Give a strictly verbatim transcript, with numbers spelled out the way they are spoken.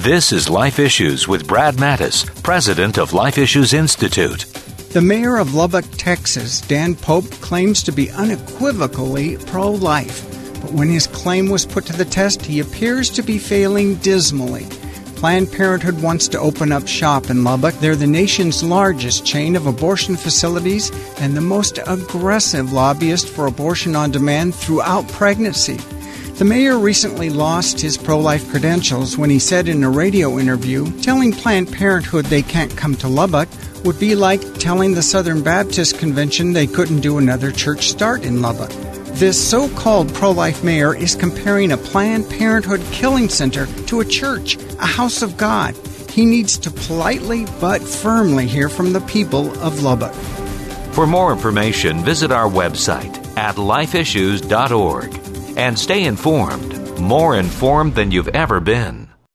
This is Life Issues with Brad Mattis, president of Life Issues Institute. The mayor of Lubbock, Texas, Dan Pope, claims to be unequivocally pro-life. But when his claim was put to the test, he appears to be failing dismally. Planned Parenthood wants to open up shop in Lubbock. They're the nation's largest chain of abortion facilities and the most aggressive lobbyist for abortion on demand throughout pregnancy. The mayor recently lost his pro-life credentials when he said in a radio interview, telling Planned Parenthood they can't come to Lubbock would be like telling the Southern Baptist Convention they couldn't do another church start in Lubbock. This so-called pro-life mayor is comparing a Planned Parenthood killing center to a church, a house of God. He needs to politely but firmly hear from the people of Lubbock. For more information, visit our website at life issues dot org and stay informed, more informed than you've ever been.